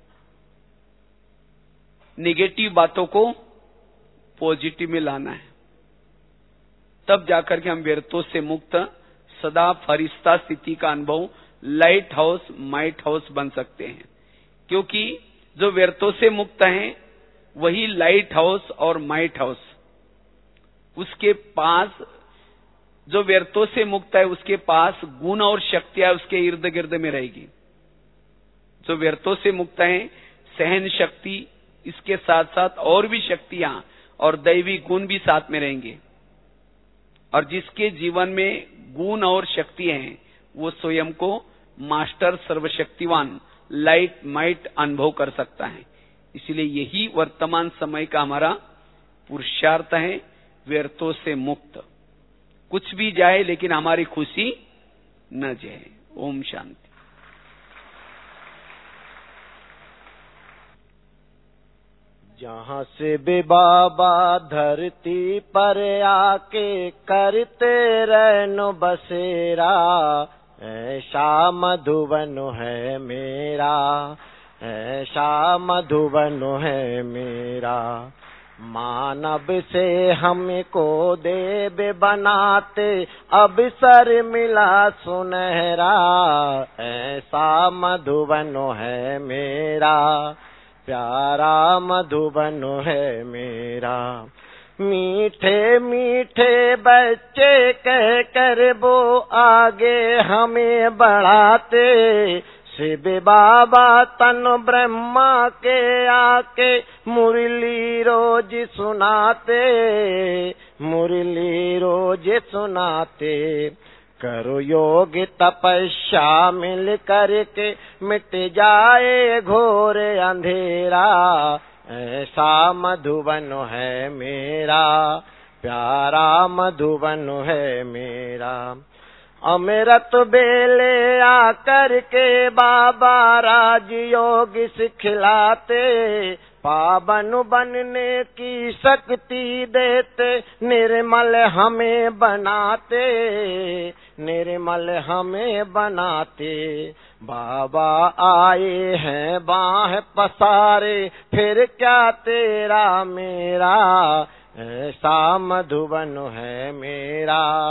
Speaker 1: नेगेटिव बातों को पॉजिटिव में लाना है, तब जाकर के हम व्यर्थों से मुक्त सदा फरिश्ता स्थिति का अनुभव, लाइट हाउस माइट हाउस बन सकते हैं। क्योंकि जो व्यर्थों से मुक्त हैं वही लाइट हाउस और माइट हाउस, उसके पास जो व्यर्थों से मुक्त है उसके पास गुण और शक्तियां उसके इर्द गिर्द में रहेगी। जो व्यर्थों से मुक्त है, सहन शक्ति, इसके साथ साथ और भी शक्तियां और दैवी गुण भी साथ में रहेंगे। और जिसके जीवन में गुण और शक्ति हैं वो स्वयं को मास्टर सर्वशक्तिवान लाइट माइट अनुभव कर सकता है। इसलिए यही वर्तमान समय का हमारा पुरुषार्थ है, व्यर्थों से मुक्त। कुछ भी जाए लेकिन हमारी खुशी न जाए। ओम शांति।
Speaker 2: जहाँ से भी बाबा धरती पर आके करते रहनो बसेरा, ऐसा मधुबन है मेरा, ऐसा मधुबन है मेरा। मानव से हमको देव बनाते अब सर मिला सुनहरा, ऐसा मधुबन है मेरा, प्यारा मधुबन है मेरा। मीठे मीठे बच्चे कह कर वो आगे हमें बढ़ाते, शिव बाबा तन ब्रह्मा के आके मुरली रोज सुनाते, मुरली रोज सुनाते। करो योग तपस्या मिल करके मिट जाए घोर अंधेरा, ऐसा मधुबन है मेरा, प्यारा मधुबन है मेरा। अमृत बेले आकर के बाबा राजयोग सिखलाते, पावन बनने की शक्ति देते, निर्मल हमें बनाते, निर्मल हमें बनाते। बाबा आए हैं बाह पसारे, फिर क्या तेरा मेरा, ऐसा मधुबन है मेरा,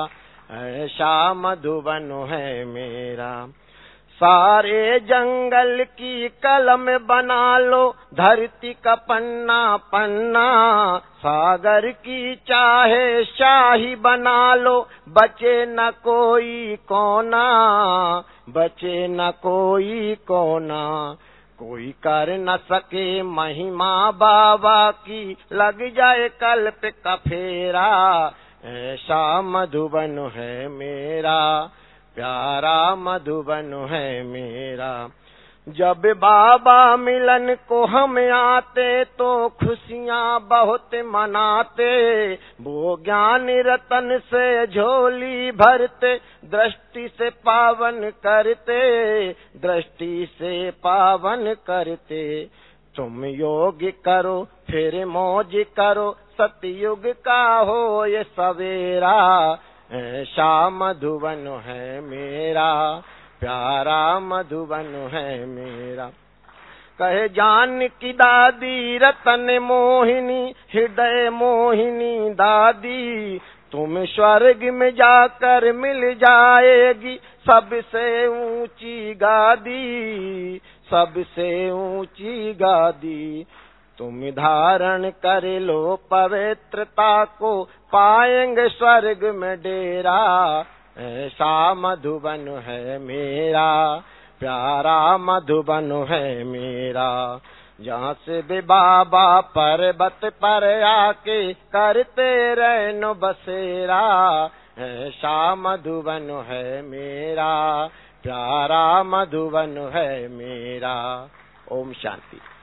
Speaker 2: ऐसा मधुबन है मेरा। सारे जंगल की कलम बना लो, धरती का पन्ना पन्ना, सागर की चाहे शाही बना लो, बचे न कोई कोना, बचे न कोई कोना। कोई कर न सके महिमा बाबा की, लग जाए कल्प का फेरा, ऐसा मधुबन है मेरा, प्यारा मधुबन है मेरा। जब बाबा मिलन को हम आते तो खुशियाँ बहुत मनाते, वो ज्ञान रतन से झोली भरते, दृष्टि से पावन करते, दृष्टि से पावन करते। तुम योग करो फिर मौज करो, सतयुग का हो ये सवेरा, ऐसा मधुबन है मेरा, प्यारा मधुबन है मेरा। कहे जान की दादी रतन मोहिनी, हृदय मोहिनी दादी, तुम स्वर्ग में जाकर मिल जाएगी सबसे ऊंची गादी, सबसे ऊंची गादी। तुम धारण कर लो पवित्रता को, पाएंगे स्वर्ग में डेरा, ऐसा मधुबन है मेरा, प्यारा मधुबन है मेरा। जहाँ से भी बाबा पर्वत पर आके करते रहनो बसेरा, ऐसा मधुबन है मेरा, प्यारा मधुबन है मेरा। ओम शांति।